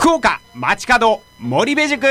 福岡街角森部塾。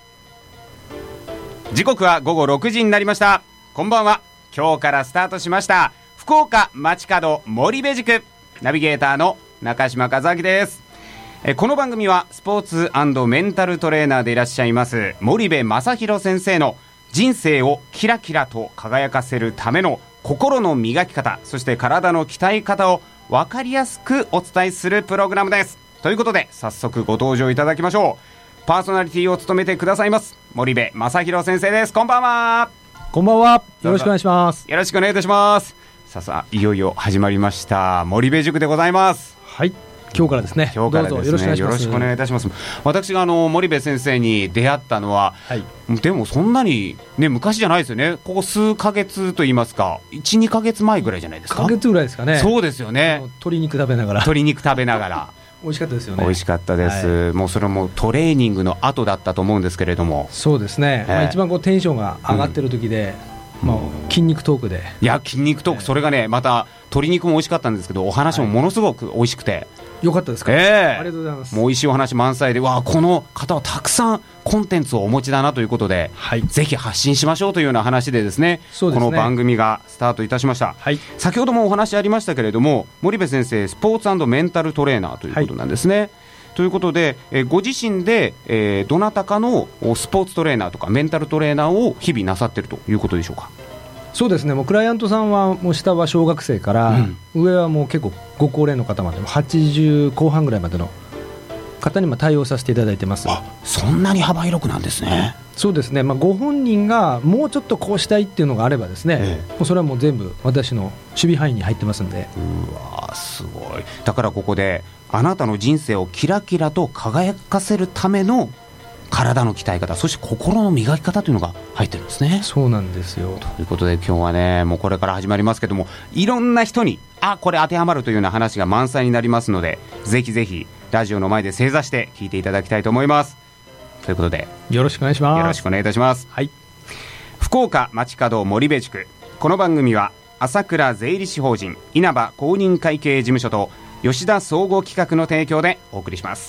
時刻は午後6時になりました。こんばんは。今日からスタートしました福岡街角森部塾、ナビゲーターの中島和明です。この番組はスポーツ&メンタルトレーナーでいらっしゃいます森部正弘先生の人生をキラキラと輝かせるための心の磨き方、そして体の鍛え方を分かりやすくお伝えするプログラムです。ということで早速ご登場いただきましょう。パーソナリティを務めてくださいます森部正弘先生です。こんばんは。 こんばんは。よろしくお願いします。 よろしくお願いいたします。さあいよいよ始まりました森部塾でございます。 はい、今日からですね。 今日からですね、 どうぞよろしくお願いします。 よろしくお願いいたします。私が森部先生に出会ったのは、はい、でもそんなに、ね、昔じゃないですよね。ここ数ヶ月といいますか 1,2 ヶ月前ぐらいじゃないですか。 1ヶ月ぐらいですかね。 そうですよね。 鶏肉食べながら美味しかったですよね。 美味しかったです、はい、もうそれもトレーニングの後だったと思うんですけれども。 そうですね、一番テンションが上がってる時で、筋肉トークで。 いや筋肉トーク、それがねまた鶏肉も美味しかったんですけど、お話もものすごく美味しくて、 よかったですか。ありがとうございます。 もう美味しいお話満載で、この方はたくさんコンテンツをお持ちだなということで、はい、ぜひ発信しましょうというような話でですね、この番組がスタートいたしました、はい、先ほどもお話ありましたけれども、森部先生スポーツ&メンタルトレーナーということなんですね、はい、ということで、ご自身で、どなたかのスポーツトレーナーとかメンタルトレーナーを日々なさっているということでしょうか。 そうですね、もうクライアントさんはもう下は小学生から、上はもう結構ご高齢の方まで、80後半ぐらいまでの方にも対応させていただいてます。 そんなに幅広くなんですね。 そうですね、ご本人がもうちょっとこうしたいっていうのがあればですね、もうそれはもう全部私の守備範囲に入ってますんで。 うわすごい。だからここであなたの人生をキラキラと輝かせるための体の鍛え方、そして心の磨き方というのが入ってるんですね。 そうなんですよ。 ということで今日はね、もうこれから始まりますけども、いろんな人にこれ当てはまるというような話が満載になりますので、ぜひぜひラジオの前で正座して聞いていただきたいと思います。ということでよろしくお願いします。 よろしくお願いいたします、はい、福岡街角森部塾。この番組は朝倉税理士法人稲葉公認会計事務所と吉田総合企画の提供でお送りします。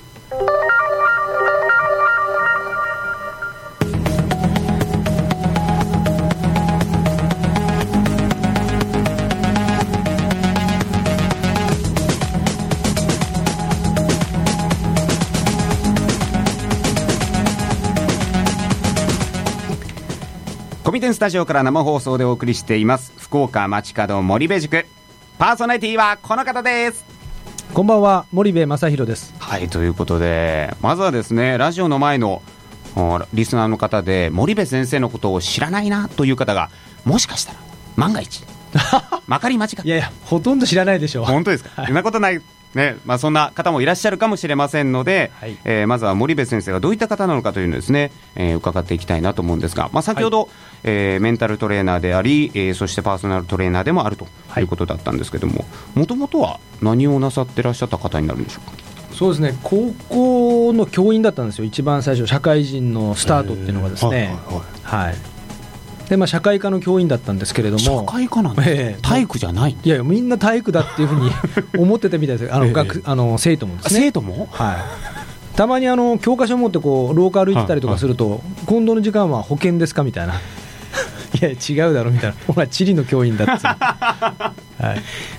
コミテンスタジオから生放送でお送りしています福岡街角森部塾。パーソナリティはこの方です。 こんばんは、森部正弘です。 はい、ということでまずはですね、ラジオの前のリスナーの方で森部先生のことを知らないなという方がもしかしたら万が一まかり間違って、 いやほとんど知らないでしょう。 本当ですか、そんなことないね。そんな方もいらっしゃるかもしれませんので、はい、まずは森部先生がどういった方なのかというのをですね、伺っていきたいなと思うんですが、先ほど、はい、メンタルトレーナーであり、そしてパーソナルトレーナーでもあるということだったんですけども、もともとは何をなさってらっしゃった方になるんでしょうか。 そうですね、高校の教員だったんですよ。一番最初社会人のスタートっていうのがですね、はい、で社会科の教員だったんですけれども。 社会科なんですか、体育じゃない。 いやみんな体育だっていうふうに思ってたみたいです。生徒もですね。 生徒も、 はい、たまに教科書を持って廊下歩いてたりとかすると、今度の時間は保健ですかみたいな。いや違うだろみたいな、ほら地理の教員だって、はい、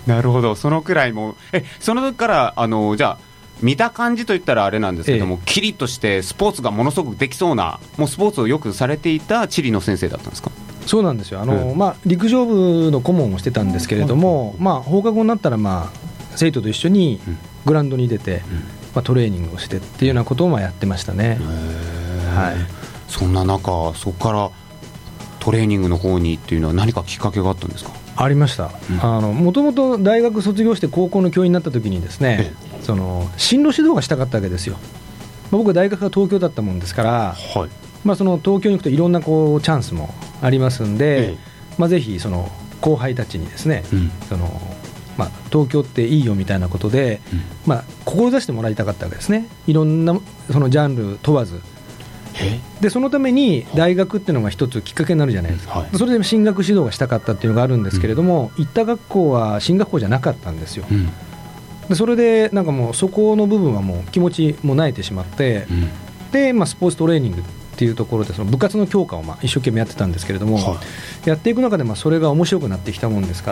なるほど。そのくらいもその時からじゃあ見た感じといったらあれなんですけども、キリッとしてスポーツがものすごくできそうな、もうスポーツをよくされていた地理の先生だったんですか。 そうなんですよ。陸上部の顧問をしてたんですけれども、放課後になったら、生徒と一緒にグラウンドに出て、トレーニングをしてっていうようなことをやってましたね。はい、 そんな中そこからトレーニングの方にっていうのは何かきっかけがあったんですか。 ありました。もともと大学卒業して高校の教員になった時にですね、進路指導がしたかったわけですよ。僕は大学が東京だったもんですから、はい、その東京に行くといろんなチャンスもありますんで、ぜひその後輩たちにですね、東京っていいよみたいなことで、志してもらいたかったわけですね。いろんなそのジャンル問わずで、そのために大学っていうのが一つきっかけになるじゃないですか、はい、それで進学指導がしたかったっていうのがあるんですけれども、行った学校は進学校じゃなかったんですよ、 でそれでなんかもうそこの部分はもう気持ちも慣れてしまって、で、スポーツトレーニングっていうところでその部活の強化を一生懸命やってたんですけれども、やっていく中でそれが面白くなってきたもんですから、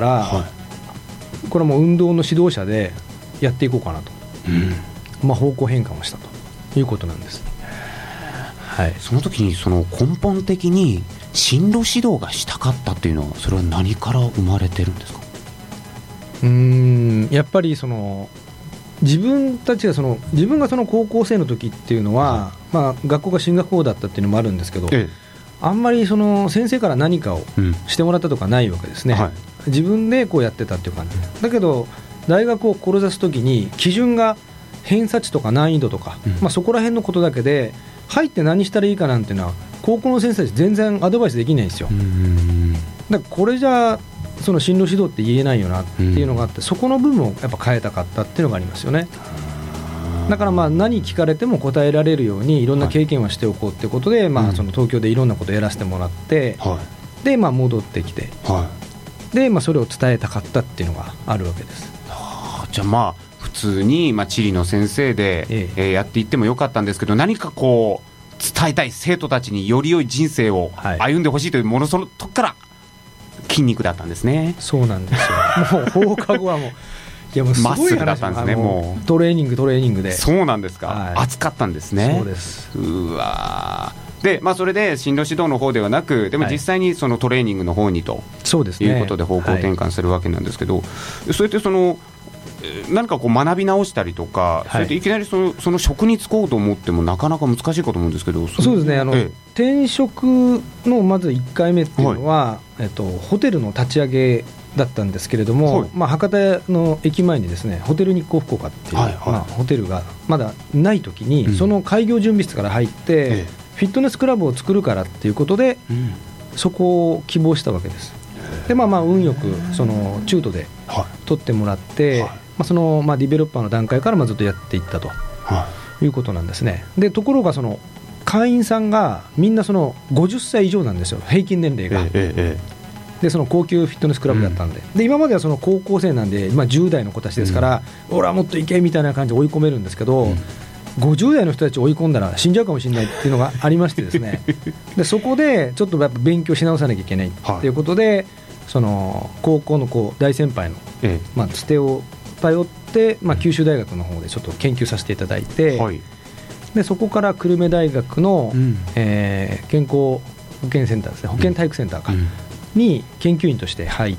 これはもう運動の指導者でやっていこうかなと、方向変換をしたということなんです。 その時にその根本的に進路指導がしたかったっていうのは、それは何から生まれてるんですか？ やっぱりその自分がその高校生の時っていうのは、学校が進学校だったっていうのもあるんですけど、あんまりその先生から何かをしてもらったとかないわけですね、自分でこうやってたっていう感じだけど、大学を志す時に基準が偏差値とか難易度とか、そこら辺のことだけで入って何したらいいかなんていうのは高校の先生たち全然アドバイスできないんですよ。だからこれじゃその進路指導って言えないよなっていうのがあって、そこの部分をやっぱ変えたかったっていうのがありますよね。だから何聞かれても答えられるようにいろんな経験はしておこうっていうことで、その東京でいろんなことをやらせてもらって、で戻ってきて、でそれを伝えたかったっていうのがあるわけです。 じゃあ普通に地理の先生で、やっていってもよかったんですけど、何かこう伝えたい生徒たちにより良い人生を歩んでほしいというもの、そのとこから筋肉だったんですね。 そうなんですよ。もう放課後はもうすごい話だったんですね。もうトレーニングで。 そうなんですか、熱かったんですね。 そうです。 うわで、それで進路指導の方ではなく、でも実際にそのトレーニングの方にと、いうことで方向転換するわけなんですけど、そうやってその何かこう学び直したりとか、そうやっていきなりその職に就こうと思ってもなかなか難しいかと思うんですけど。 そうですね、転職のまず1回目っていうのは、ホテルの立ち上げだったんですけれども、博多の駅前にですね、ホテル日光福岡っていう、ホテルがまだない時に、その開業準備室から入って、フィットネスクラブを作るからっていうことで、そこを希望したわけです。で運よくその中途で取ってもらって、そのディベロッパーの段階からずっとやっていったということなんですね。でところがその会員さんがみんなその50歳以上なんですよ、平均年齢が。でその高級フィットネスクラブだったんで、で今まではその高校生なんで、10代の子たちですから、俺はもっといけみたいな感じで追い込めるんですけど、50代の人たちを追い込んだら死んじゃうかもしれないっていうのがありましてですねでそこでちょっとやっぱ勉強し直さなきゃいけないっていうことで、その高校の大先輩の、つてを頼って、九州大学の方でちょっと研究させていただいて、でそこから久留米大学の、健康保健センターですね、保健体育センターか、に研究員として入って、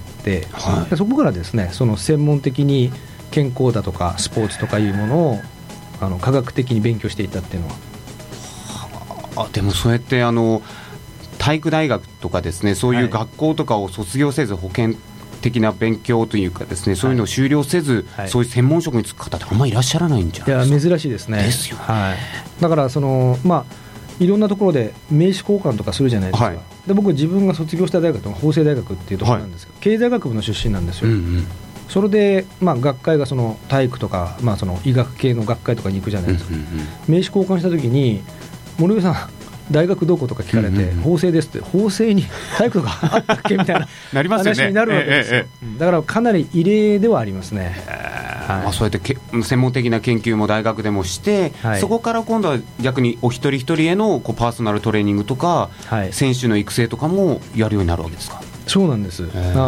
でそこからですね、その専門的に健康だとかスポーツとかいうものを科学的に勉強していたっていうのは。 でもそうやって体育大学とかですね、そういう学校とかを卒業せず、保健的な勉強というかですね、そういうのを修了せず、そういう専門職に就く方ってあんまりいらっしゃらないんじゃないですか。 いや珍しいですね。 ですよね。 だからそのいろんなところで名刺交換とかするじゃないですか。で僕自分が卒業した大学は法政大学っていうところなんですけど、経済学部の出身なんですよ。それで、学会がその体育とか、その医学系の学会とかに行くじゃないですか。名刺交換したときに、森部さん大学どことか聞かれて、法政ですって、法政に体育とかあったっけみたいな話になるわけですよ。だからかなり異例ではありますね。 そうやって専門的な研究も大学でもして、そこから今度は逆にお一人一人へのパーソナルトレーニングとか、選手の育成とかもやるようになるわけですか。 そうなんです。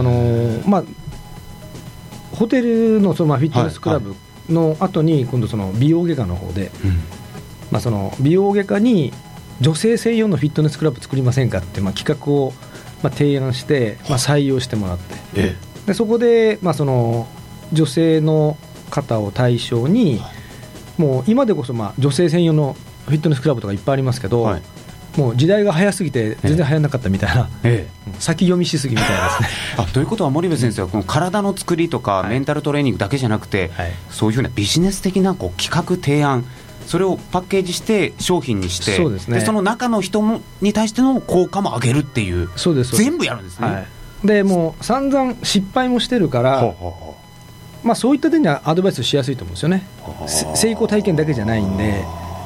ホテルの、フィットネスクラブの後に今度その美容外科の方で、その美容外科に女性専用のフィットネスクラブ作りませんかって企画を提案して、採用してもらって、でそこでその女性の方を対象に、もう今でこそ女性専用のフィットネスクラブとかいっぱいありますけど、もう時代が早すぎて全然流行らなかったみたいな、先読みしすぎみたいなですね。 ということは森部先生はこの体の作りとかメンタルトレーニングだけじゃなくて、そういうふうなビジネス的な企画提案、それをパッケージして商品にして、でその中の人に対しての効果も上げるっていう、全部やるんですね。 でもう散々失敗もしてるから、そういった点ではアドバイスしやすいと思うんですよね。成功体験だけじゃないんで、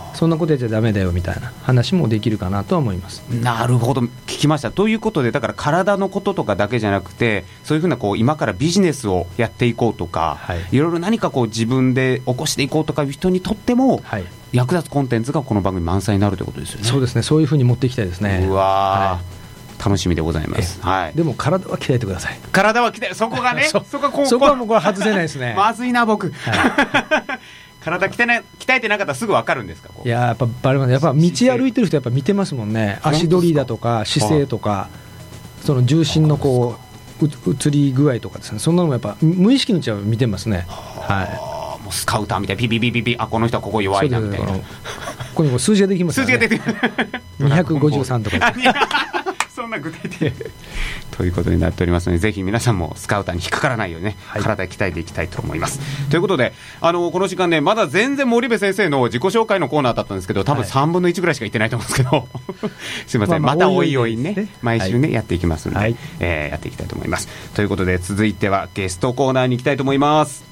そんなことやっちゃダメだよみたいな話もできるかなとは思います。 なるほど、聞きました。ということで、だから体のこととかだけじゃなくて、そういうふうな今からビジネスをやっていこうとか、いろいろ何か自分で起こしていこうとかいう人にとっても、役立つコンテンツがこの番組満載になるということですよね。 そうですね、そういうふうに持っていきたいですね。 うわ、楽しみでございます。 でも体は鍛えてください。 体は鍛え、そこがねそこはもうこれ外せないですね。 まずいな僕、体鍛えてなかったらすぐ分かるんですか？ いや、やっぱバレます。やっぱ道歩いてる人やっぱ見てますもんね。足取りだとか姿勢とか、その重心の移り具合とかですね、そんなのもやっぱ無意識のうちは見てますね。もうスカウターみたいなピピピピピ、この人はここ弱いなみたいな、ここに数字ができますからね。 数字が出てくる 253とかそんな具体的ということになっておりますので、ぜひ皆さんもスカウターに引っかからないようにね、体鍛えていきたいと思います。ということで、この時間ね、まだ全然森部先生の自己紹介のコーナーだったんですけど、多分3分の1ぐらいしか言ってないと思うんですけどすいません、またおいおいね、毎週ね、やっていきますので、やっていきたいと思います。ということで、続いてはゲストコーナーに行きたいと思います。